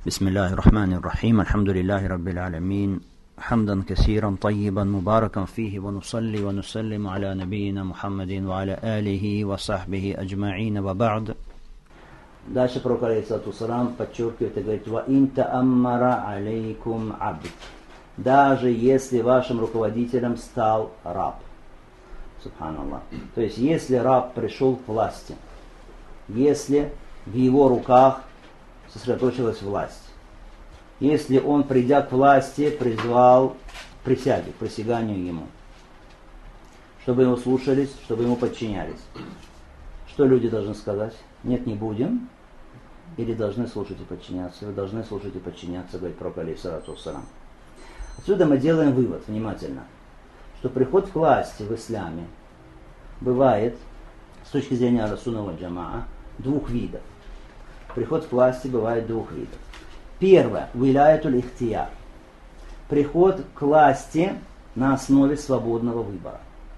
بسم الله الرحمن الرحيم الحمد لله رب العالمين حمدا كثيرا طيبا مباركا فيه ونصلي ونسلم على نبينا محمد وعلى آله وصحبه أجمعين وبعد. Дальше пророк алейхиссалату вассалам подчеркивает и говорит: «Ва ин тааммара алейкум абд». Даже если вашим руководителем стал раб. Субханаллах. То есть, если раб пришел к власти, если в его руках сосредоточилась власть, если он, придя к власти, призвал присяги, к присяганию ему, чтобы его слушались, чтобы ему подчинялись, что люди должны сказать? Нет, не будем. Или должны слушать и подчиняться? Вы должны слушать и подчиняться, говорит пророк алейхиссалату вассалам. Отсюда мы делаем вывод, внимательно, что приход к власти в исламе бывает, с точки зрения Ахлю-Сунна Джамаа, двух видов. Приход к власти бывает двух видов. Первое – виляятуль ихтияр. Приход к власти на основе свободного выбора.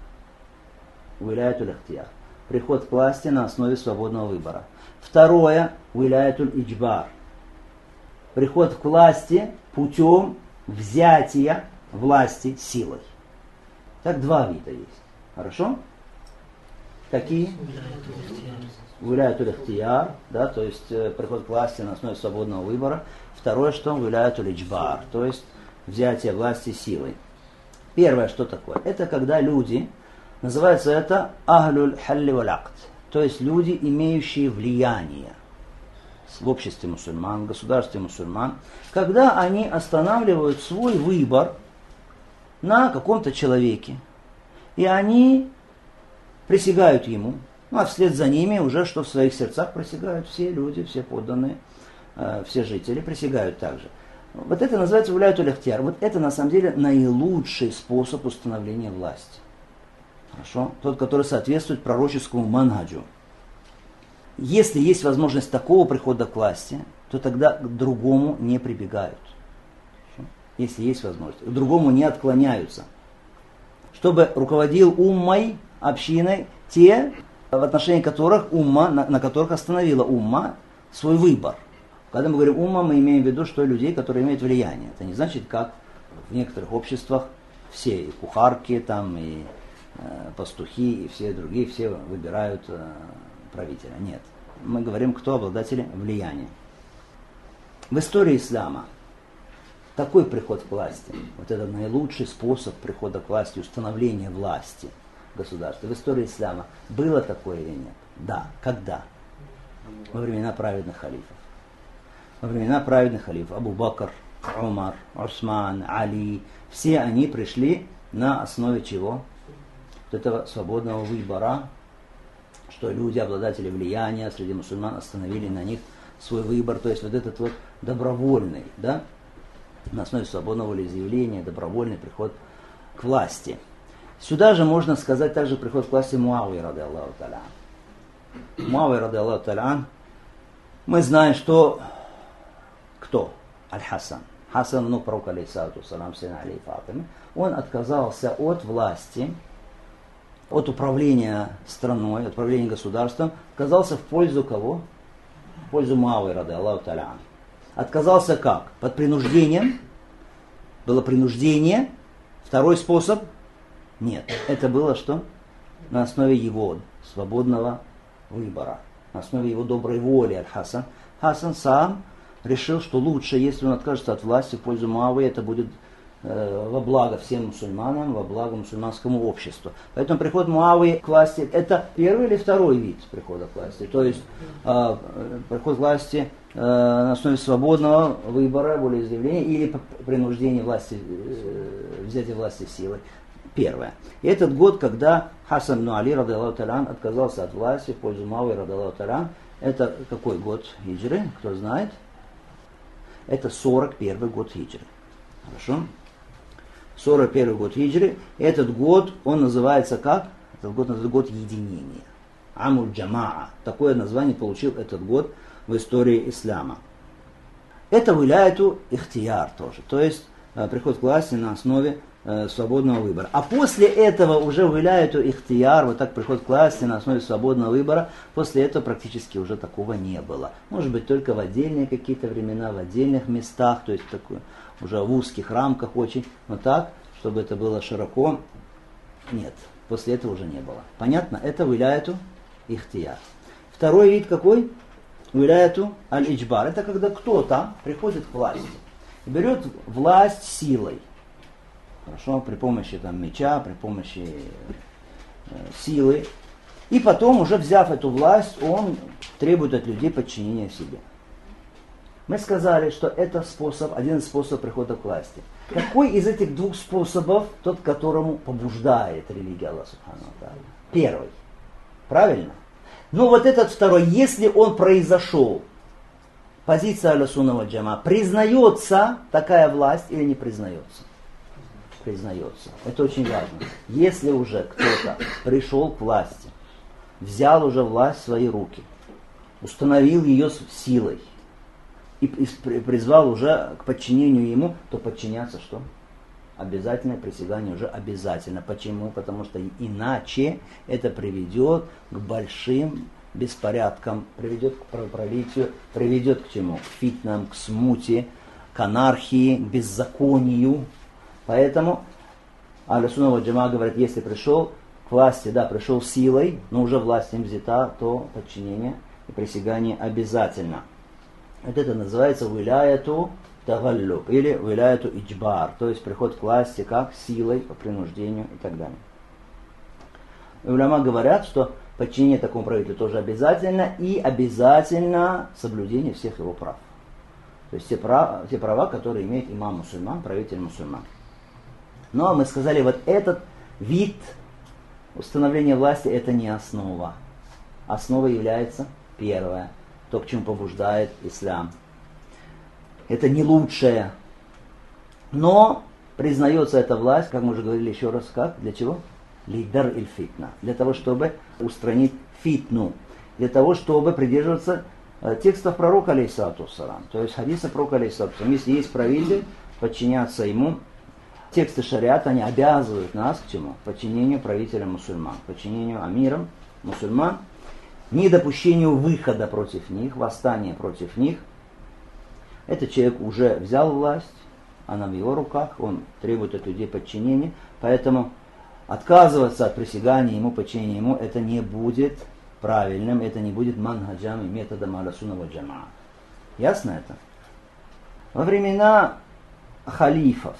Виляятуль ихтияр. Приход к власти на основе свободного выбора. Второе – виляятуль иджбар. Приход к власти путем взятия власти силой. Так два вида есть. Хорошо? Какие? Виляятуль ихтияр, да, то есть приход к власти на основе свободного выбора. Второе, что виляятуль иджбар, то есть взятие власти силой. Первое, что такое? Это когда люди, называется это ахлюль халли валь акд, то есть люди, имеющие влияние в обществе мусульман, в государстве мусульман, когда они останавливают свой выбор на каком-то человеке, и они присягают ему, ну а вслед за ними уже что в своих сердцах присягают все люди, все подданные, все жители присягают также. Вот это называется виляятуль ихтияр. Вот это на самом деле наилучший способ установления власти. Хорошо? Тот, который соответствует пророческому манхаджу. Если есть возможность такого прихода к власти, то тогда к другому не прибегают. Хорошо? Если есть возможность. К другому не отклоняются. Чтобы руководил уммой, общиной, те, в отношении которых умма, на которых остановила умма свой выбор. Когда мы говорим умма, мы имеем в виду, что людей, которые имеют влияние. Это не значит, как в некоторых обществах все, и кухарки, там, и пастухи, и все другие, все выбирают правителя. Нет. Мы говорим, кто обладатели влияния. В истории ислама такой приход к власти, вот это наилучший способ прихода к власти, установления власти государства. В истории ислама было такое или нет? Да. Когда? Во времена праведных халифов. Во времена праведных халифов Абу Бакр, Умар, Усман, Али, все они пришли на основе чего? Вот этого свободного выбора, что люди, обладатели влияния среди мусульман, остановили на них свой выбор, то есть вот этот вот добровольный, да, на основе свободного волеизъявления, добровольный приход к власти. Сюда же можно сказать также приход к власти Муавии ради Аллаху та'аля. Муавии ради Аллаху та'аля, мы знаем, что кто? Аль-Хасан. Хасан, внук пророка алейхиссалату вассалам, сына Али и Фатимы, он отказался от власти, от управления страной, от управления государством, отказался в пользу кого? В пользу Муавии ради Аллаху та'аля. Отказался как? Под принуждением. Было принуждение. Второй способ? Нет. Это было что? На основе его свободного выбора. На основе его доброй воли Аль-Хасан. Хасан сам решил, что лучше, если он откажется от власти в пользу Муавии, это будет во благо всем мусульманам, во благо мусульманскому обществу. Поэтому приход Муавии к власти, это первый или второй вид прихода к власти. То есть приход к власти на основе свободного выбора, волеизъявления или принуждения власти, взятия власти силой. Первое. И этот год, когда Хасан ибн Али ради Аллаху та'аля отказался от власти в пользу Муавии ради Аллаху та'аля, это какой год хиджры? Кто знает? Это 41 год хиджры. Хорошо? 41 год хиджры. Этот год, он называется как? Этот год называется год единения. Амуль Джамаа. Такое название получил этот год в истории ислама. Это виляяту ихтияр тоже. То есть приход к власти на основе свободного выбора. А после этого уже виляюту ихтияр, вот так приход к власти на основе свободного выбора, после этого практически уже такого не было. Может быть, только в отдельные какие-то времена, в отдельных местах, то есть такое, уже в узких рамках очень, но так, чтобы это было широко, нет, после этого уже не было. Понятно? Это виляюту ихтияр. Второй вид какой? Виляюту аль-иджбар. Это когда кто-то приходит к власти и берет власть силой. Хорошо, при помощи меча, при помощи силы. И потом, уже взяв эту власть, он требует от людей подчинения себе. Мы сказали, что это один из способов прихода к власти. Какой из этих двух способов тот, которому побуждает религия Аллаха Субхану ва Тааля? Первый. Правильно? Но вот этот второй, если он произошел, позиция Ахлю-Сунна валь Джамаа, признается такая власть или не признается? Признается. Это очень важно. Если уже кто-то пришел к власти, взял уже власть в свои руки, установил ее силой и призвал уже к подчинению ему, то подчиняться что? Обязательное присягание уже обязательно. Почему? Потому что иначе это приведет к большим беспорядкам, приведет к кровопролитию, приведет к чему? К фитнам, к смуте, к анархии, к беззаконию. Поэтому Ахлю-Сунна валь Джамаа говорит, если пришел к власти, да, пришел силой, но уже власть им взята, то подчинение и присягание обязательно. Вот это называется виляяту тагаллюб или виляяту иджбар, то есть приход к власти как силой, по принуждению и так далее. И уляма говорят, что подчинение такому правителю тоже обязательно и обязательно соблюдение всех его прав. То есть те права, которые имеет имам мусульман, правитель мусульман. Но мы сказали, вот этот вид установления власти это не основа. Основа является первое, то, к чему побуждает ислам. Это не лучшее. Но признается эта власть, как мы уже говорили еще раз, как? Для чего? Лидар иль фитна. Для того, чтобы устранить фитну. Для того, чтобы придерживаться текстов пророка алейхиссалату вассалам. То есть хадиса пророка алейхиссалату вассалам. Если есть правитель, подчиняться ему. Тексты шариата, они обязывают нас к чему? Подчинению правителям мусульман. Подчинению амирам мусульман. Недопущению выхода против них, восстания против них. Этот человек уже взял власть, она в его руках, он требует от людей подчинения, поэтому отказываться от присягания ему, подчинения ему, это не будет правильным, это не будет манхаджам и методом Ахлю-Сунна валь Джамаа. Ясно это? Во времена халифов,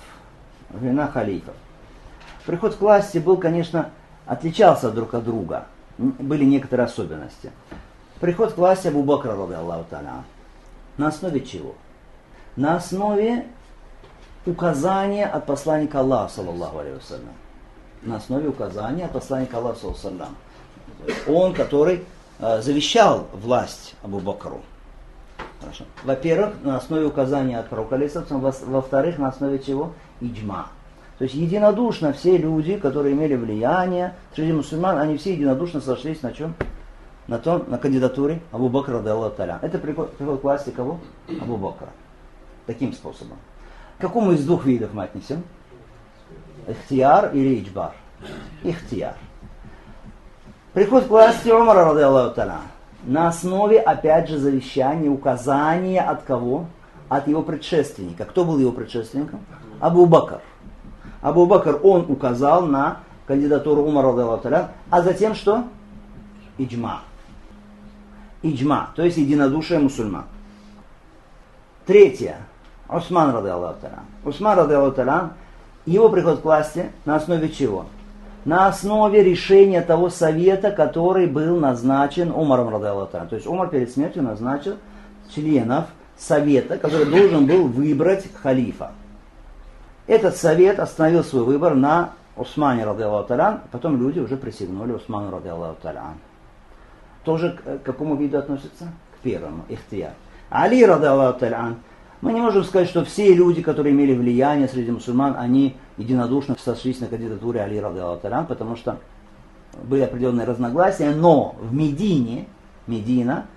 приход к власти был, конечно, отличался друг от друга, были некоторые особенности. Приход к власти Абу Бакра, ради Аллаху та'аля, на основе чего? На основе указания от посланника Аллаха, саллаллаху алейхи вассалям. На основе указания от посланника Аллаха, саллаллаху алейхи вассалям. Он, который завещал власть Абу Бакру. Хорошо. Во-первых, на основе указания от пророка, алейхи вассалям. Во-вторых, на основе чего? Иджма. То есть единодушно все люди, которые имели влияние среди мусульман, они все единодушно сошлись на чем? На кандидатуре Абу Бакра, ради Аллаху та'аля. Это приход к власти кого? Абу Бакра. Таким способом. К какому из двух видов мы отнесем? Ихтияр или иджбар? Ихтияр. Приход к власти Умара, ради Аллаху та'аля, на основе, опять же, завещания, указания от кого? От его предшественника. Кто был его предшественником? Абу Бакр. Абу Бакр, он указал на кандидатуру Умара, ради Аллаху та'аля, а затем что? Иджма. Иджма, то есть единодушие мусульман. Третье. Усман, ради Аллаху та'аля. Усман, ради Аллаху та'аля, его приход к власти на основе чего? На основе решения того совета, который был назначен Умаром, ради Аллаху та'аля. То есть Умар перед смертью назначил членов совета, который должен был выбрать халифа. Этот совет остановил свой выбор на Усмане, ради Аллаху та'аля, потом люди уже присягнули Усману, ради Аллаху та'аля. Тоже к какому виду относится? К первому, ихтияр. Али, ради Аллаху та'аля, мы не можем сказать, что все люди, которые имели влияние среди мусульман, они единодушно сошлись на кандидатуре Али, ради Аллаху та'аля, потому что были определенные разногласия, но в Медине, Медина,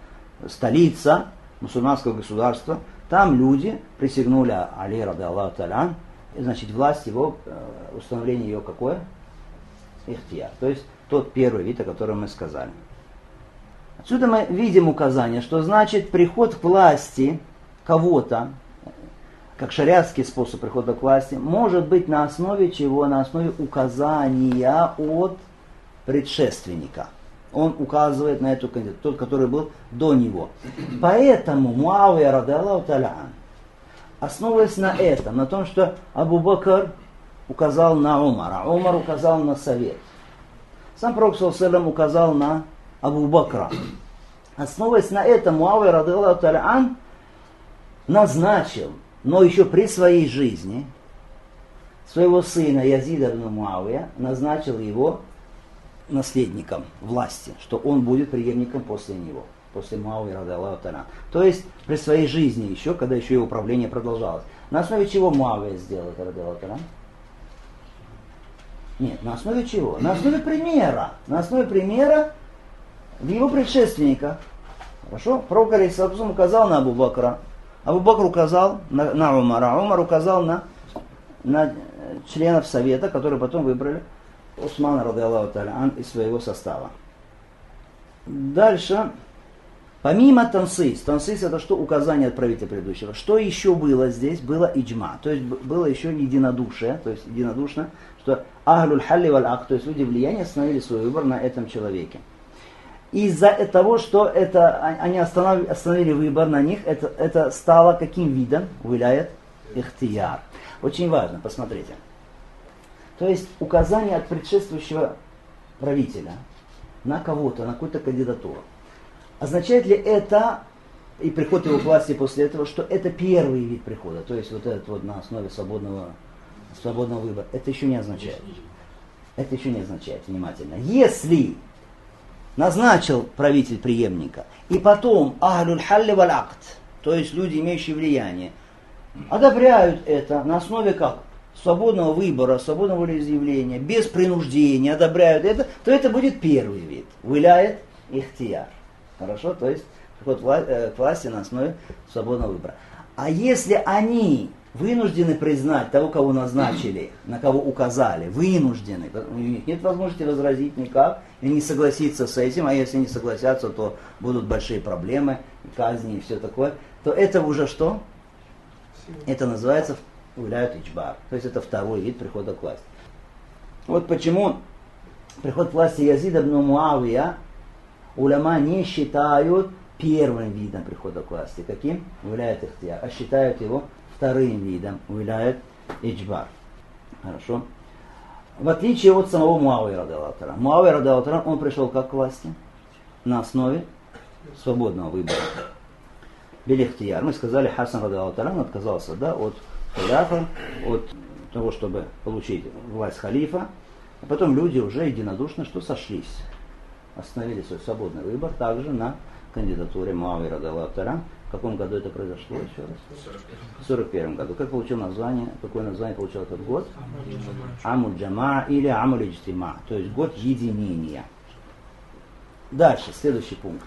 столица мусульманского государства, там люди присягнули Али, ради Аллаху та'аля, значит, власть его, установление ее какое? Ихтияр. То есть тот первый вид, о котором мы сказали. Отсюда мы видим указание, что значит приход к власти кого-то, как шариатский способ прихода к власти, может быть на основе чего? На основе указания от предшественника. Он указывает на эту кандидатуру, тот, который был до него. Поэтому Муавия радиаллаху та'аля ан, основываясь на этом, на том, что Абу Бакр указал на Умара, Умар указал на совет. Сам Пророк саллаллаху алейхи ва саллям указал на Абу Бакра. Основываясь на этом, Муавия радиаллаху та'аля ан назначил, но еще при своей жизни, своего сына Язида ибн Муавия, назначил его наследником власти, что он будет преемником после него, после Муавии радиаллаху та'аля. То есть при своей жизни еще, когда еще его правление продолжалось. На основе чего Муавия сделал это радиаллаху та'аля? Нет, на основе чего? На основе примера. На основе примера в его предшественниках. Хорошо? Пророк алейхиссалату указал на Абу Бакра. Абу Бакр указал на Умара. Умар указал на членов совета, которые потом выбрали Усмана радиаллаху та'аля ан из своего состава. Дальше. Помимо тансис. Тансис это что? Указание от правителя предыдущего. Что еще было здесь? Было иджма. То есть было еще единодушие. То есть единодушно, что ахлюль халли валь ак, то есть люди влияния остановили свой выбор на этом человеке. Из-за того, что они остановили выбор на них, это стало каким видом? Виляет ихтияр. Очень важно, посмотрите. То есть указание от предшествующего правителя на кого-то, на какую-то кандидатуру. Означает ли это, и приход его к власти после этого, что это первый вид прихода, то есть вот этот вот на основе свободного выбора, это еще не означает. Это еще не означает, внимательно. Если назначил правитель преемника, и потом ахлюль халли валь акт, то есть люди, имеющие влияние, одобряют это на основе как? Свободного выбора, свободного волеизъявления, без принуждения, одобряют это, то это будет первый вид. Виляет ихтияр. Хорошо? То есть приход к власти на основе свободного выбора. А если они вынуждены признать того, кого назначили, на кого указали, вынуждены, у них нет возможности возразить никак, и не согласиться с этим, а если не согласятся, то будут большие проблемы, казни и все такое, то это уже что? Это называется виляют иджбар. То есть это второй вид прихода к власти. Вот почему приход к власти Язида ибн Муавия уляма не считают первым видом прихода к власти. Каким? Виляют ихтияр. А считают его вторым видом. Виляют иджбар. Хорошо. В отличие от самого Муавии радиаллаху та'аля. Муавия радиаллаху та'аля, он пришел как к власти? На основе свободного выбора. Белихтияр. Мы сказали, Хасан радиаллаху та'аля, он отказался от халяфа, от того, чтобы получить власть халифа. А потом люди уже единодушно что сошлись. Остановили свой свободный выбор также на кандидатуре Муавии радиаллаху та'аля. В каком году это произошло еще раз? В 41 году. Как получил название? Какое название получил этот год? Амуль джама или Амуль иджтима. То есть год единения. Дальше, следующий пункт.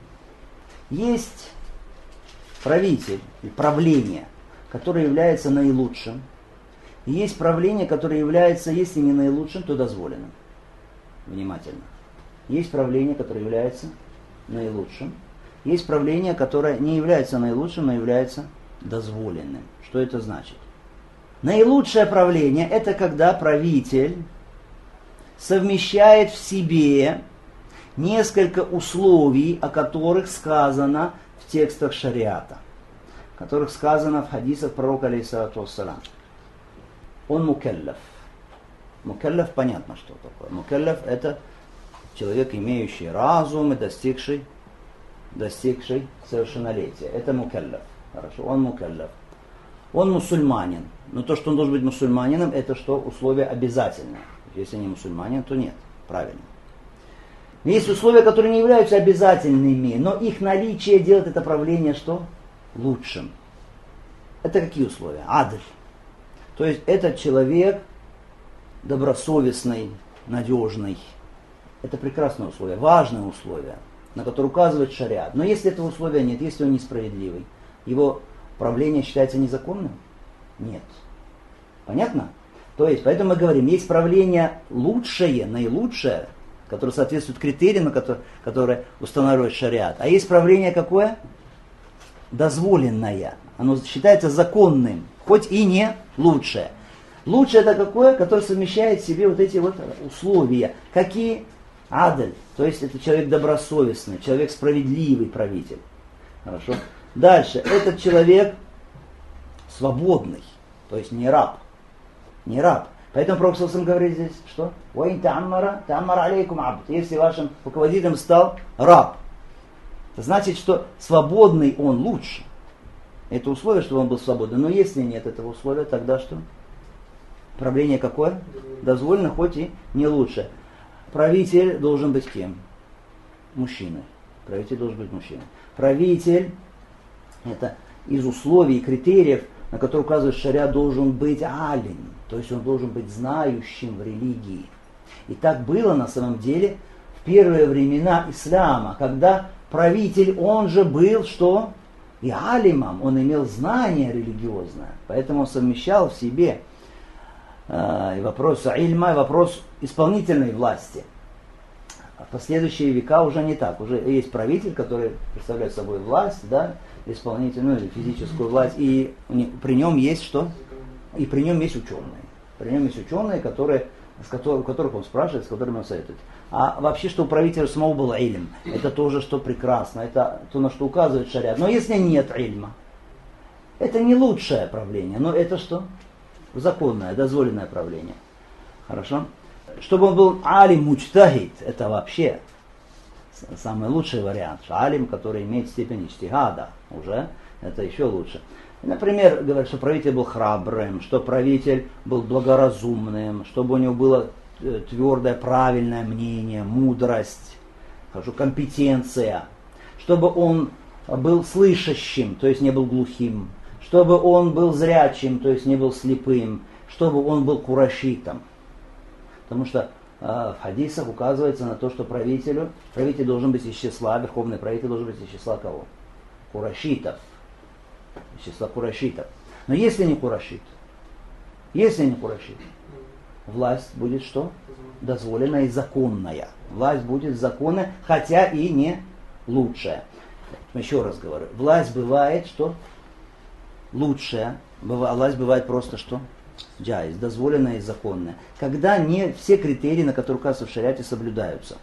Есть правитель, правление, которое является наилучшим. И есть правление, которое является, если не наилучшим, то дозволенным. Внимательно. Есть правление, которое является наилучшим. Есть правление, которое не является наилучшим, но является дозволенным. Что это значит? Наилучшее правление – это когда правитель совмещает в себе несколько условий, о которых сказано в текстах шариата, о которых сказано в хадисах пророка алейхиссалату вассалям. Он мукаллаф. Мукаллаф понятно, что такое. Мукаллаф – это человек, имеющий разум и достигший совершеннолетия. Это мукаллаф. Хорошо, он мукаллаф. Он мусульманин. Но то, что он должен быть мусульманином, это что? Условие обязательное. Если не мусульманин, то нет. Правильно. Есть условия, которые не являются обязательными, но их наличие делает это правление что? Лучшим. Это какие условия? Адль. То есть этот человек добросовестный, надежный. Это прекрасное условие, важное условие, на которое указывает шариат. Но если этого условия нет, если он несправедливый, его правление считается незаконным? Нет. Понятно? То есть, поэтому мы говорим, есть правление лучшее, наилучшее, которое соответствует критериям, которые устанавливает шариат. А есть правление какое? Дозволенное. Оно считается законным, хоть и не лучшее. Лучшее это какое? Которое совмещает в себе вот эти вот условия. Какие? Адль. То есть это человек добросовестный, человек справедливый правитель. Хорошо. Дальше. Этот человек свободный. То есть не раб. Не раб. Поэтому Пророк ﷺ говорит здесь, что? Если вашим руководителем стал раб. Это значит, что свободный он лучше. Это условие, чтобы он был свободный. Но если нет этого условия, тогда что? Правление какое? Дозволено, хоть и не лучше. Правитель должен быть кем? Мужчиной. Правитель должен быть мужчиной. Правитель, это из условий и критериев, на которые указывает шариат, должен быть алим. То есть он должен быть знающим в религии. И так было на самом деле в первые времена ислама, когда правитель, он же был что? И алимом, он имел знание религиозное. Поэтому он совмещал в себе и вопрос ильма, и вопрос исполнительной власти. А в последующие века уже не так. Уже есть правитель, который представляет собой власть, да, исполнительную или физическую власть, и при нем есть что? И при нем есть ученые. При нем есть ученые, у которых он спрашивает, с которыми он советует. А вообще, что у правителя самого был ильм, это тоже, что прекрасно, это то, на что указывает шариат. Но если нет ильма, это не лучшее правление, но это что? Законное, дозволенное правление. Хорошо? Чтобы он был алим муджтахид, это вообще самый лучший вариант. Алим, который имеет степень иджтихада, уже это еще лучше. Например, говорят, что правитель был храбрым, что правитель был благоразумным, чтобы у него было твердое, правильное мнение, мудрость, хорошо, компетенция, чтобы он был слышащим, то есть не был глухим, чтобы он был зрячим, то есть не был слепым, чтобы он был курашитом. Потому что в хадисах указывается на то, что правитель должен быть из числа, верховный правитель должен быть из числа кого? Курашитов. Из числа курашитов. Но если не курашит, власть будет что? Дозволенная и законная. Власть будет законная, хотя и не лучшая. Еще раз говорю, власть бывает что? Лучшая. Власть бывает просто что? Джайз, дозволенная и законная. Когда не все критерии, на которые указываются в шариате, соблюдаются.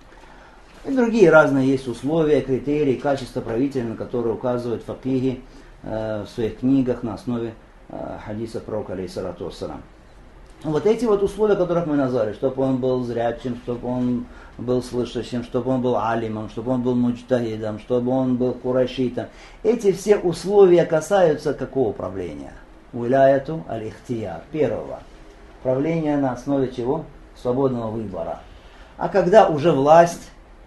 И другие разные есть условия, критерии, качества правителя, на которые указывают факихи в своих книгах на основе хадиса пророка алейхиссалату вассалам. Вот эти вот условия, которых мы назвали, чтобы он был зрячим, чтобы он был слышащим, чтобы он был алимом, чтобы он был муджтахидом, чтобы он был курашитом. Эти все условия касаются какого правления? Уиляяту аль-ихтияр. Первого. Правление на основе чего? Свободного выбора. А когда уже власть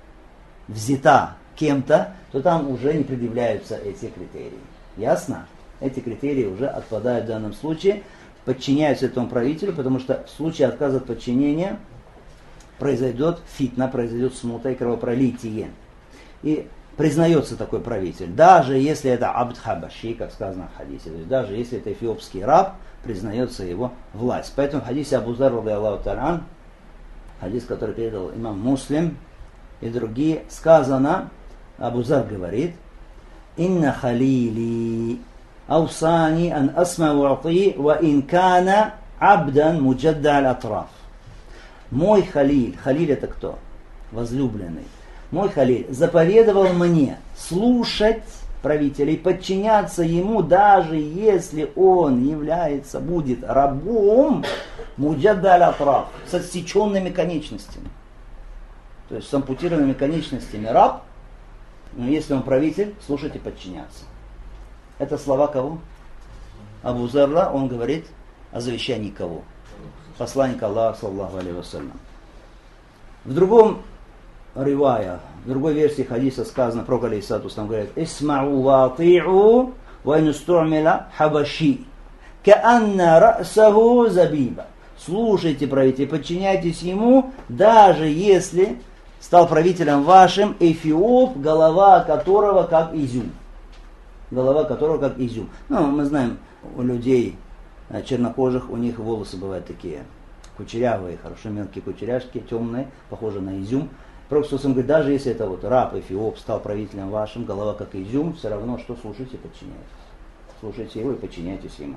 взята кем-то, то там уже не предъявляются эти критерии. Ясно? Эти критерии уже отпадают в данном случае, подчиняются этому правителю, потому что в случае отказа от подчинения произойдет фитна, произойдет смута и кровопролитие. И признается такой правитель, даже если это абд хабаши, как сказано в хадисе, то есть даже если это эфиопский раб, признается его власть. Поэтому в хадисе Абу Зар, радийаллаху та'аля, хадис, который передал имам Муслим и другие, сказано, Абу Зар говорит, «Инна халили аусани ан асма уати ва ин кана абдан муджадда аль-атраф». Мой халиль, халиль это кто? Возлюбленный. Мой халиль заповедовал мне слушать правителя и подчиняться ему, даже если он будет рабом муджадда аль-атраф, с отсеченными конечностями. То есть с ампутированными конечностями раб, но если он правитель, слушать и подчиняться. Это слова кого? Абу Зарра, он говорит о завещании кого? Посланника Аллаха, саллаллаху алейхи вассалям. В другом ривая, в другой версии хадиса сказано, пророк алейхиссалату вассалям говорит, «Исмау ва ати'у ва инусту'мила хабаши, каанна ра'саху забиба». Слушайте, правитель, подчиняйтесь ему, даже если стал правителем вашим эфиоп, голова которого как изюм. Голова которого как изюм. Ну, мы знаем у людей чернокожих, у них волосы бывают такие кучерявые, хорошо мелкие кучеряшки, темные, похожие на изюм. Пророк говорит, даже если это вот раб Эфиоп стал правителем вашим, голова как изюм, все равно что слушайте и подчиняйтесь. Слушайте его и подчиняйтесь ему.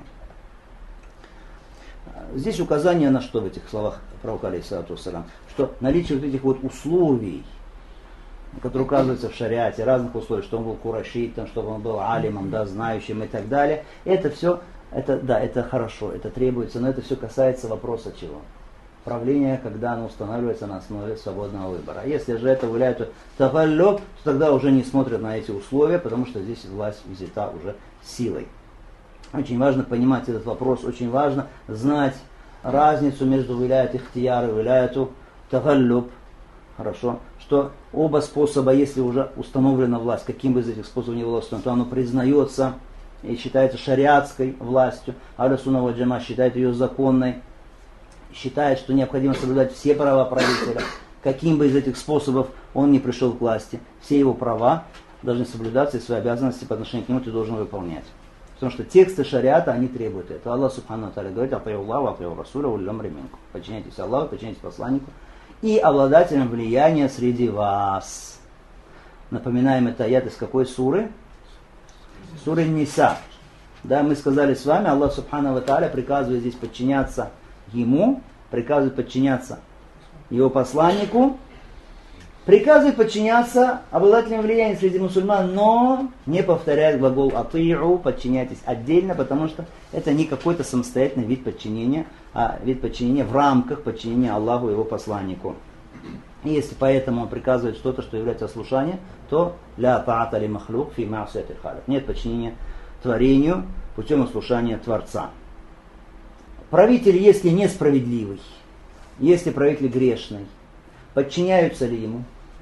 Здесь указание на что в этих словах пророка алейхиссалату вассалям, что наличие вот этих вот условий, которые указываются в шариате, разных условий, что он был курашитом, чтобы он был алимом, да, знающим и так далее, это все, это хорошо, это требуется, но это все касается вопроса чего? Правление, когда оно устанавливается на основе свободного выбора. Если же это виляют тагаллюб, то тогда уже не смотрят на эти условия, потому что здесь власть взята уже силой. Очень важно понимать этот вопрос, очень важно знать разницу между виляют ихтияр и виляюту тагаллюб. Хорошо, что оба способа, если уже установлена власть, каким бы из этих способов ни было установлено, то оно признается и считается шариатской властью. Ахлю сунна валь джамаа считает ее законной, считает, что необходимо соблюдать все права правителя, каким бы из этих способов он ни пришел к власти. Все его права должны соблюдаться, и свои обязанности по отношению к нему ты должен выполнять. Потому что тексты шариата, они требуют этого. Аллах субхану тааля говорит, апайу Аллаху, апайу Расуля, улил амри минкум. Подчиняйтесь Аллаху, подчиняйтесь посланнику и обладателям влияния среди вас. Напоминаем это аят из какой суры? Суры Ниса. Да, мы сказали с вами, Аллах субхану тааля приказывает здесь подчиняться ему, приказывает подчиняться его посланнику, приказывает подчиняться обладателям влияния среди мусульман, но не повторяет глагол ати'у, подчиняйтесь отдельно, потому что это не какой-то самостоятельный вид подчинения, а вид подчинения в рамках подчинения Аллаху и его посланнику. И если поэтому он приказывает что-то, что является ослушанием, то ля та'ата ли махлук фи ма'сияти халик. Нет подчинения творению путем ослушания Творца. Правитель, если несправедливый, если правитель грешный, подчиняются ли ему?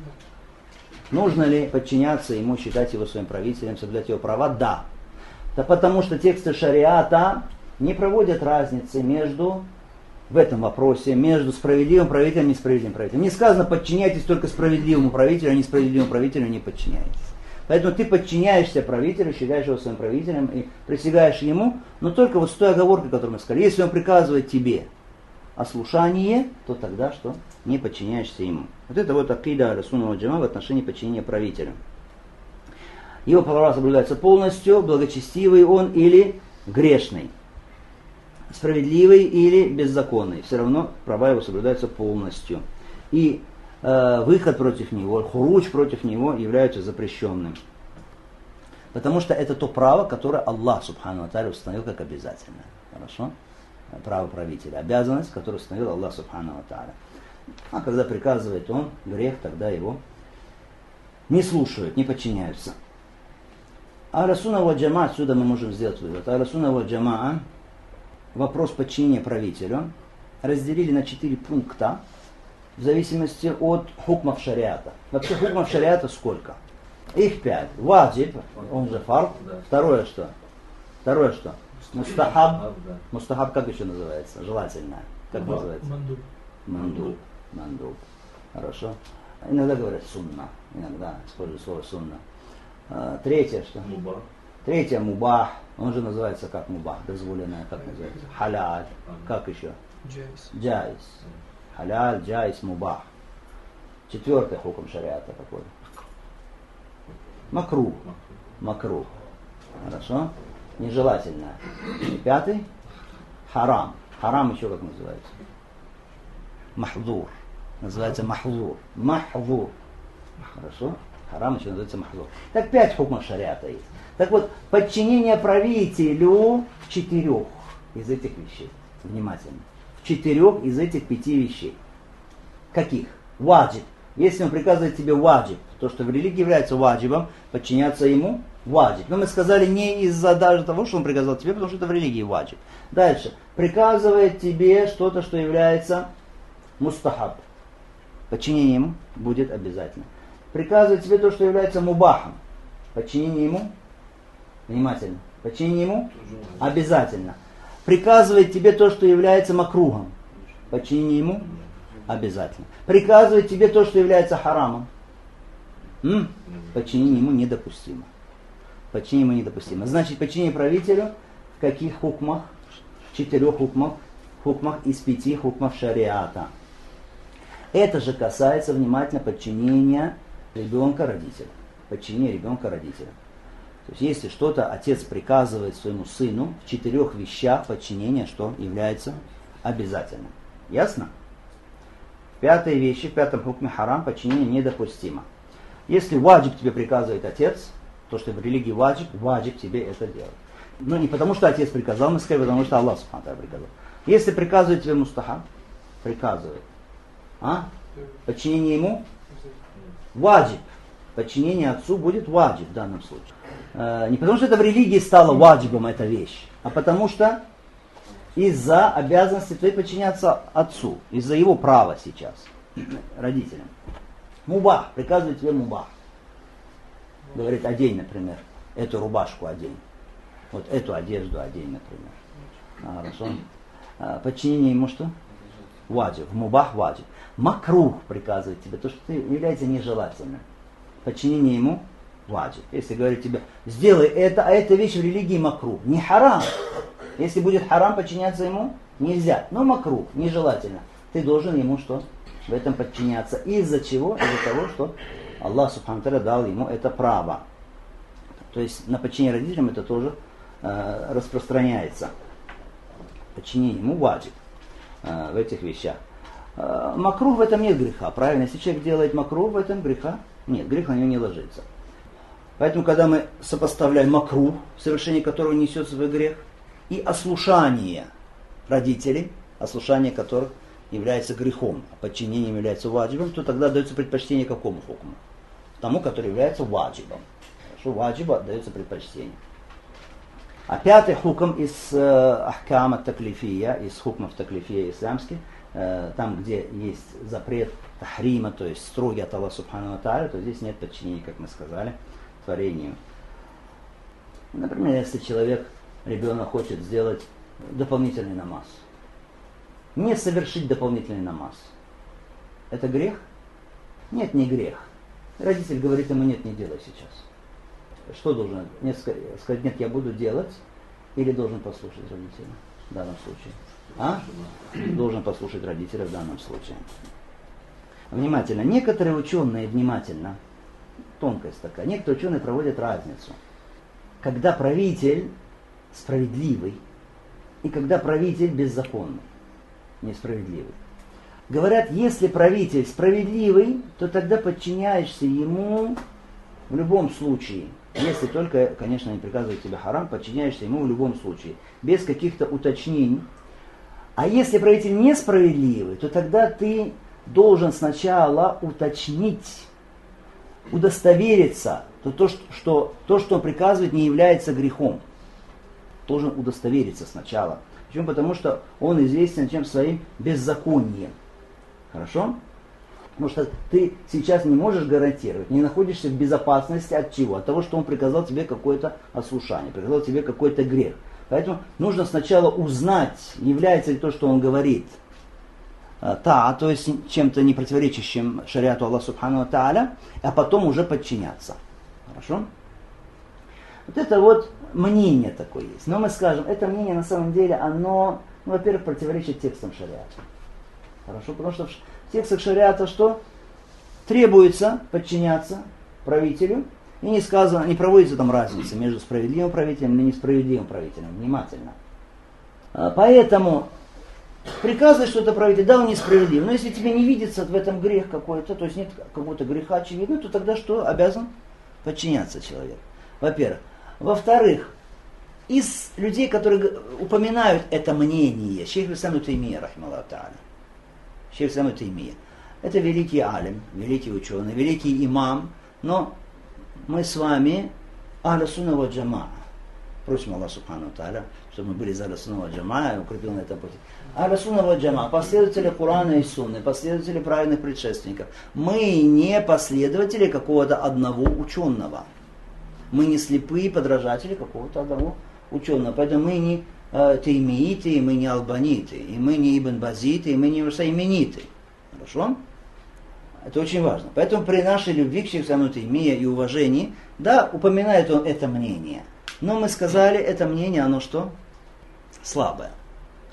Нужно ли подчиняться ему, считать его своим правителем, соблюдать его права? Да. Да потому что тексты шариата не проводят разницы в этом вопросе между справедливым правителем и несправедливым правителем. Не сказано, подчиняйтесь только справедливому правителю, а несправедливому правителю не подчиняйтесь. Поэтому ты подчиняешься правителю, считаешь его своим правителем и присягаешь ему, но только вот с той оговоркой, которую мы сказали. Если он приказывает тебе ослушание, то тогда что? Не подчиняешься ему. Вот это вот акида ахлю сунна валь джамаа в отношении подчинения правителю. Его права соблюдаются полностью, благочестивый он или грешный, справедливый или беззаконный. Все равно права его соблюдаются полностью. И выход против него, хуруч против него является запрещенным. Потому что это то право, которое Аллах субхану ва тааля установил как обязательное. Хорошо? Право правителя. Обязанность, которую установил Аллах субхану ва тааля. А когда приказывает он грех, тогда его не слушают, не подчиняются. Ахлю сунна валь джамаа, отсюда мы можем сделать вывод. Ахлю сунна валь джамаа вопрос подчинения правителю разделили на 4 пункта в зависимости от хукмов шариата. Вообще хукмов шариата сколько? Их 5. Ваджиб, он же фард. Второе что? Мустахаб. Мустахаб как еще называется? Желательно. Как называется? Мандуб. Хорошо. Иногда говорят сунна. Иногда используют слово сунна. Третье что? Мубах. Третье мубах. Он же называется как мубах. Дозволенное, как называется? Халяль. Как еще? Джайз. Халяль, джайз, мубах. Четвертый хукм шариата какой? Макрух. Хорошо? Нежелательно. Пятый? Харам. Харам еще как называется? Махдур. Называется махзур. Махзур. Хорошо? Харам еще называется махзур. Так 5 хукмов шариата есть. Так вот, подчинение правителю в 4 из этих вещей. Внимательно. В 4 из этих 5 вещей. Каких? Ваджиб. Если он приказывает тебе ваджиб, то, что в религии является ваджибом, подчиняться ему ваджиб. Но мы сказали не из-за даже того, что он приказал тебе, потому что это в религии ваджиб. Дальше. Приказывает тебе что-то, что является мустахаб. Подчинение ему будет обязательно. Приказывает тебе то, что является мубахом. Подчинение ему, внимательно, подчинение ему обязательно. Приказывает тебе то, что является макругом. Подчинение ему обязательно. Приказывает тебе то, что является харамом. Подчинение ему недопустимо. Подчинение ему недопустимо. Значит, подчинение правителю в каких хукмах? 4 хукмах из 5 хукмов шариата. Это же касается внимательно подчинения ребенка родителям. Подчинение ребенка родителям. То есть если что-то отец приказывает своему сыну в 4 вещах, подчинение что является обязательным. Ясно? В 5-й вещи, в 5-м хукме харам, подчинение недопустимо. Если ваджиб тебе приказывает отец, то, что в религии ваджиб тебе это делать. Но не потому, что отец приказал, мы скажем, потому что Аллах субхану ва тааля приказал. Если приказывает тебе мустахаб, приказывает, подчинение ему ваджиб. Подчинение отцу будет ваджиб в данном случае. Не потому, что это в религии стало ваджибом эта вещь, а потому что из-за обязанности твоей подчиняться отцу, из-за его права сейчас, родителям. Мубах, приказывает тебе мубах. Говорит, одень, например, эту рубашку одень. Вот эту одежду одень, например. Хорошо. Подчинение ему что? Ваджиб. В мубах ваджиб. Макрух приказывает тебе, то, что является нежелательным. Подчинение ему ваджиб. Если говорит тебе, сделай это, а эта вещь в религии макрух. Не харам. Если будет харам, подчиняться ему нельзя. Но макрух, нежелательно. Ты должен ему что? В этом подчиняться. Из-за чего? Из-за того, что Аллах субхану ва тааля дал ему это право. То есть на подчинение родителям это тоже распространяется. Подчинение ему ваджиб в этих вещах. Макрух в этом нет греха. Правильно, если человек делает макрух, в этом греха нет. Грех на него не ложится. Поэтому, когда мы сопоставляем макрух, совершение которого несет свой грех, и ослушание родителей, ослушание которых является грехом, а подчинением является ваджибом, то тогда дается предпочтение какому хукму? Тому, который является ваджибом. Хорошо, ваджиба дается предпочтение. А 5-й хукм из ахкама таклифия, из хукмов таклифия исламских, там, где есть запрет тахрима, то есть строгий от Аллаха субхану ва тааля, то здесь нет подчинения, как мы сказали, творению. Например, если ребенок хочет сделать дополнительный намаз, не совершить дополнительный намаз, это грех? Нет, не грех. Родитель говорит ему, нет, не делай сейчас. Что должен? Нет, сказать, нет, я буду делать, или должен послушать родителя в данном случае? Должен послушать родителя в данном случае. Внимательно. Некоторые ученые внимательно, тонкость такая, некоторые ученые проводят разницу. Когда правитель справедливый, и когда правитель беззаконный, несправедливый. Говорят, если правитель справедливый, то тогда подчиняешься ему в любом случае. Если только, конечно, не приказывает тебе харам, подчиняешься ему в любом случае, без каких-то уточнений. А если правитель несправедливый, то тогда ты должен сначала уточнить, удостовериться, что он приказывает, не является грехом. Должен удостовериться сначала. Почему? Потому что он известен чем своим беззаконием. Хорошо? Потому что ты сейчас не можешь гарантировать, не находишься в безопасности от чего? От того, что он приказал тебе какое-то ослушание, приказал тебе какой-то грех. Поэтому нужно сначала узнать, является ли то, что он говорит, то есть чем-то не противоречащим шариату Аллаха субхану ва тааля, а потом уже подчиняться. Хорошо? Вот это вот мнение такое есть. Но мы скажем, это мнение на самом деле, оно, во-первых, противоречит текстам шариата. Хорошо? Потому что в текстах шариата что? Требуется подчиняться правителю, и не сказано, не проводится там разница между справедливым правителем и несправедливым правителем. Внимательно. Поэтому приказывает что-то правитель, да, он несправедлив. Но если тебе не видится в этом грех какой-то, то есть нет какого-то греха очевидного, то тогда что? Обязан подчиняться человек. Во-первых. Во-вторых, из людей, которые упоминают это мнение, шейх ислам ибн Таймия, рахималлаху тааля, шейх ислам ибн Таймия, это великий алим, великий ученый, великий имам, но мы с вами ахля сунна ва джамаа. Просим Аллаха субхану ва тааля, чтобы мы были за ахля сунна ва джамаа и укрепил на этом пути. Ахля сунна ва джамаа, последователи Курана и Сунны, последователи праведных предшественников. Мы не последователи какого-то одного ученого. Мы не слепые подражатели какого-то одного ученого. Поэтому мы не таймииты, и мы не албаниты, и мы не ибн базиты, и мы не усайминиты. Хорошо? Это очень важно. Поэтому при нашей любви к шейху ибн Таймия и уважении, да, упоминает он это мнение. Но мы сказали, это мнение, оно что? Слабое.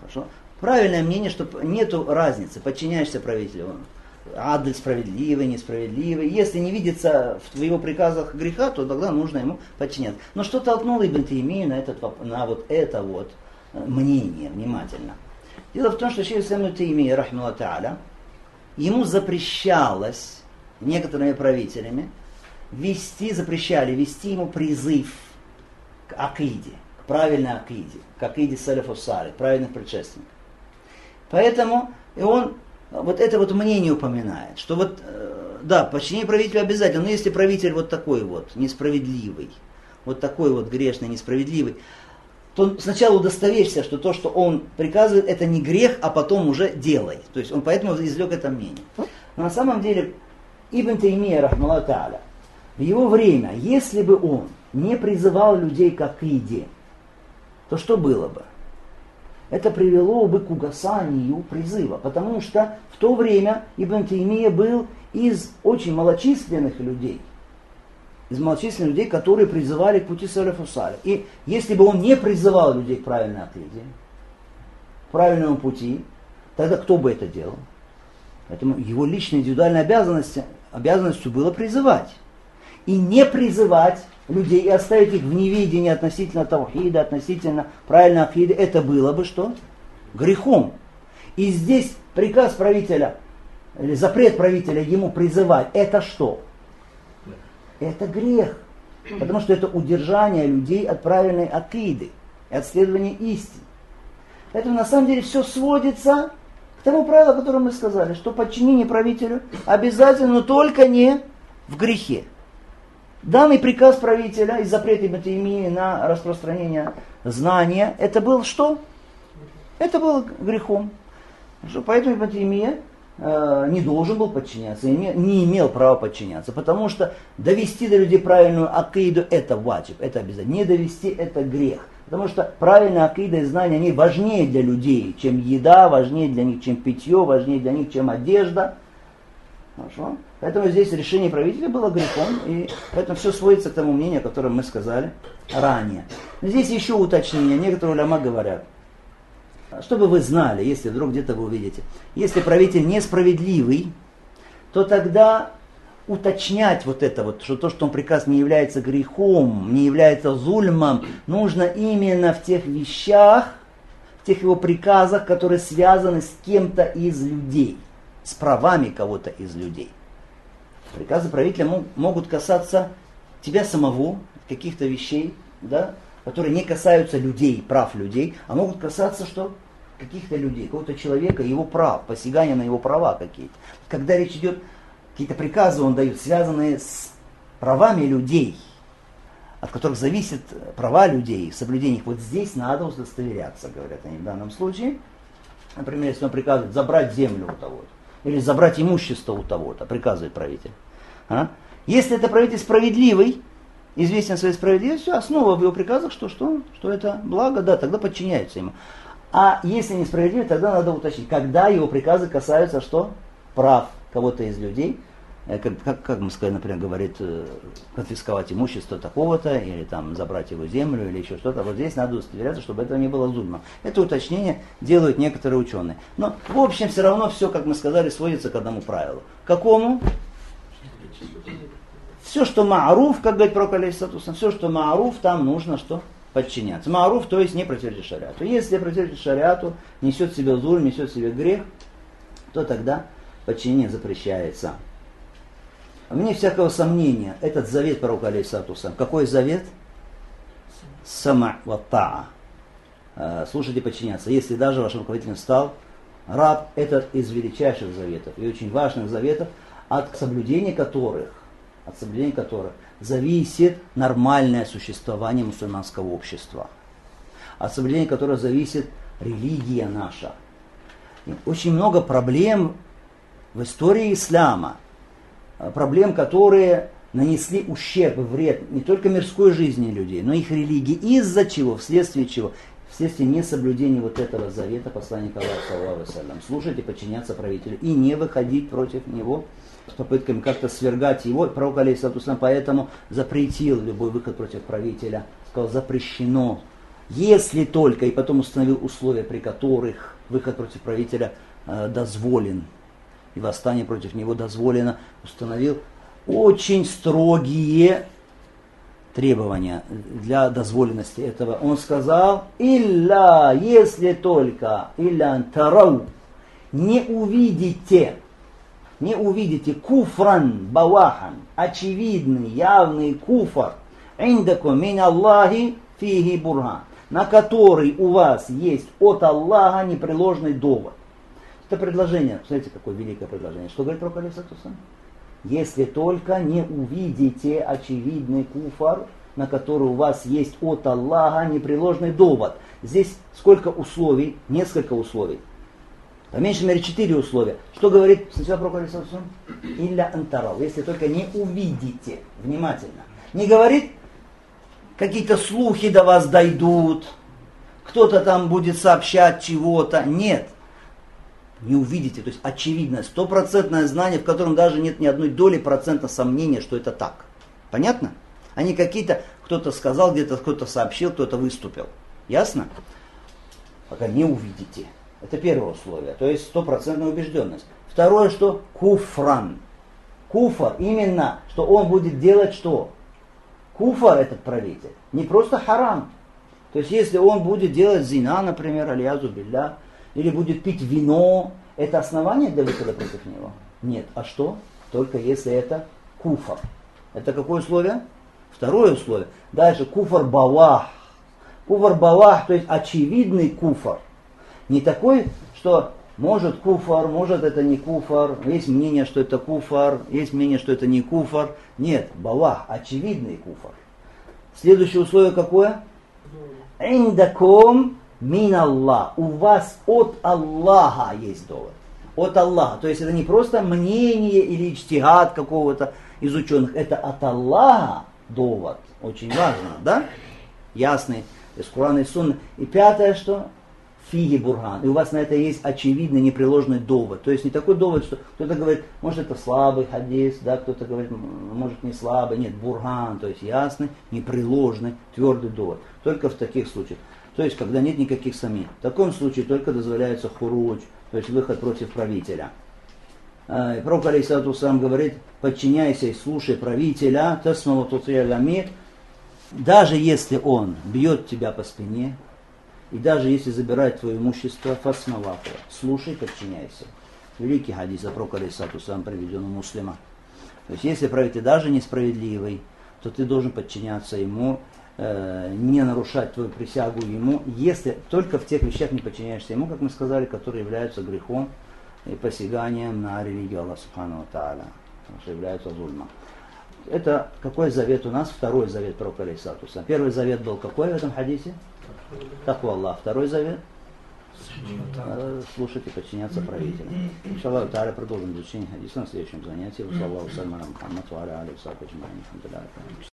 Хорошо? Правильное мнение, что нету разницы, подчиняешься правителю. Адль справедливый, несправедливый. Если не видится в его приказах греха, то тогда нужно ему подчиняться. Но что толкнуло Ибн Таймию на вот это вот мнение, внимательно. Дело в том, что шейх Ибн Таймия, рахмаллаху тааля, ему запрещалось некоторыми правителями запрещали вести ему призыв к акиде, к правильной акиде, к акиде салафу салих, правильных предшественников. Поэтому и он вот это вот мнение упоминает, что вот, да, подчинение правителю обязательно, но если правитель вот такой вот, несправедливый, вот такой вот грешный, несправедливый, то сначала удостоверься, что то, что он приказывает, это не грех, а потом уже делай. То есть он поэтому извлек это мнение. Но на самом деле Ибн Таймия, рахмаллаху тааля, в его время, если бы он не призывал людей к акиде, то что было бы? Это привело бы к угасанию призыва, потому что в то время Ибн Таймия был из очень малочисленных людей, которые призывали к пути салафу салих. И если бы он не призывал людей к правильной акиде, к правильному пути, тогда кто бы это делал? Поэтому его личной индивидуальной обязанностью было призывать. И не призывать людей и оставить их в неведении относительно таухида, относительно правильной акиды, это было бы что? Грехом. И здесь приказ правителя, или запрет правителя ему призывать, это что? Это грех. Потому что это удержание людей от правильной акиды, от следования истине. Поэтому на самом деле все сводится к тому правилу, о котором мы сказали, что подчинение правителю обязательно, но только не в грехе. Данный приказ правителя и запрет Ибн Таймии на распространение знания, это был что? Это было грехом. Поэтому Ибн Таймия не должен был подчиняться, не имел права подчиняться, потому что довести до людей правильную акиду это ваджиб, это обязательно. Не довести это грех. Потому что правильная акида и знания, они важнее для людей, чем еда, важнее для них, чем питье, важнее для них, чем одежда. Хорошо? Поэтому здесь решение правителя было грехом, и поэтому все сводится к тому мнению, о котором мы сказали ранее. Но здесь еще уточнение. Некоторые уляма говорят, чтобы вы знали, если вдруг где-то вы увидите, если правитель несправедливый, то тогда уточнять вот это вот, что то, что он приказ не является грехом, не является зульмом, нужно именно в тех вещах, в тех его приказах, которые связаны с кем-то из людей, с правами кого-то из людей. Приказы правителя могут касаться тебя самого, каких-то вещей, да, которые не касаются людей, прав людей, а могут касаться что? Каких-то людей, какого-то человека, его прав, посягания на его права какие-то. Когда речь идет, какие-то приказы он дает, связанные с правами людей, от которых зависят права людей, соблюдение их. Вот здесь надо удостоверяться, говорят они в данном случае. Например, если он приказывает забрать землю у того-то, или забрать имущество у того-то, приказывает правитель. Если это правитель справедливый, известен своей справедливостью, основа в его приказах, что это благо, да, тогда подчиняются ему. А если несправедливый, тогда надо уточнить, когда его приказы касаются что? Прав кого-то из людей, как мы сказали, например, говорит, конфисковать имущество такого-то, или там забрать его землю, или еще что-то. Вот здесь надо удостоверяться, чтобы этого не было зульма. Это уточнение делают некоторые ученые. Но в общем все равно все, как мы сказали, сводится к одному правилу. Какому? Все, что мааруф, как говорит пророк алейхиссалату вассалям, все, что мааруф, там нужно что? Подчиняться. Мааруф, то есть не противоречит шариату. Если противоречит шариату, несет в себе зуль, несет в себе грех, то тогда подчинение запрещается. Вне всякого сомнения, этот завет пророка алейхиссалату вассалям, какой завет? Сама ва таа. Слушайте, подчиняться. Если даже вашим руководителем стал раб, это из величайших заветов и очень важных заветов, от соблюдения которых зависит нормальное существование мусульманского общества, от соблюдения которого зависит религия наша. И очень много проблем в истории ислама, проблем, которые нанесли ущерб и вред не только мирской жизни людей, но и их религии. Из-за чего? Вследствие чего? Вследствие несоблюдения вот этого завета посланника Аллаха, саллаллаху алейхи ва саллям. Слушать и подчиняться правителю и не выходить против него с попытками как-то свергать его. Пророк алейхиссалату вассалям поэтому запретил любой выход против правителя. Сказал, запрещено Если только, и потом установил условия, при которых выход против правителя дозволен, и восстание против него дозволено, установил очень строгие требования для дозволенности этого. Он сказал: «Илля, если только, илля антарау, не увидите куфран бавахан, очевидный, явный куфр, индакум мин Аллахи фихи бурхан, на который у вас есть от Аллаха непреложный довод». Это предложение, смотрите, какое великое предложение. Что говорит пророк алейхиссалату вассалам? Если только не увидите очевидный куфр, на который у вас есть от Аллаха непреложный довод. Здесь сколько условий? Несколько условий. По меньшей мере 4 условия. Что говорит сначала пророк алейхиссалату вассалам? Илля антарау, если только не увидите. Внимательно. Не говорит, какие-то слухи до вас дойдут, кто-то там будет сообщать чего-то. Нет. Не увидите, то есть очевидное, стопроцентное знание, в котором даже нет ни одной доли процента сомнения, что это так. Понятно? А не какие-то, кто-то сказал, где-то кто-то сообщил, кто-то выступил. Ясно? Пока не увидите. Это первое условие, то есть стопроцентная убежденность. Второе, что куфран. Куфр, именно, что он будет делать что? Куфр, этот правитель, не просто харам. То есть если он будет делать зина, например, алиязу билля, или будет пить вино, это основание для выхода против него? Нет. А что? Только если это куфр. Это какое условие? Второе условие. Дальше куфр бавах. Куфр бавах, то есть очевидный куфр. Не такой, что может куфр, может это не куфр, есть мнение, что это куфр, есть мнение, что это не куфр. Нет, бавах, очевидный куфр. Следующее условие какое? Индакум мин Аллах. У вас от Аллаха есть довод. От Аллаха. То есть это не просто мнение или иджтигад какого-то из ученых. Это от Аллаха довод. Очень важно, да? Ясный. Из Курана и Сунны. И пятое, что? Фиги бурхан. И у вас на это есть очевидный, непреложный довод. То есть не такой довод, что кто-то говорит, может это слабый хадис, да, кто-то говорит, может не слабый. Нет, бурхан. То есть ясный, непреложный, твердый довод. Только в таких случаях. То есть, когда нет никаких сомнений. В таком случае только дозволяется хуруч, то есть выход против правителя. Пророк алейхиссалату вассалам говорит: подчиняйся и слушай правителя, тасмау тути'ал амир, даже если он бьет тебя по спине, и даже если забирает твое имущество, фасмалафу, слушай, подчиняйся. Великий хадис от пророка алейхиссалату вассалам, приведен у Муслима. То есть, если правитель даже несправедливый, то ты должен подчиняться ему, не нарушать твою присягу ему, если только в тех вещах не подчиняешься ему, как мы сказали, которые являются грехом и посяганием на религию Аллаха Субхану ва Тааля, что являются зульмом. Это какой завет у нас? Второй завет пророка алейхиссалату вассалам. Первый завет был какой в этом хадисе? Таква Аллах. Второй завет? Слушать и подчиняться правителю. Иншаллаху Тааля продолжим изучение хадиса на следующем занятии.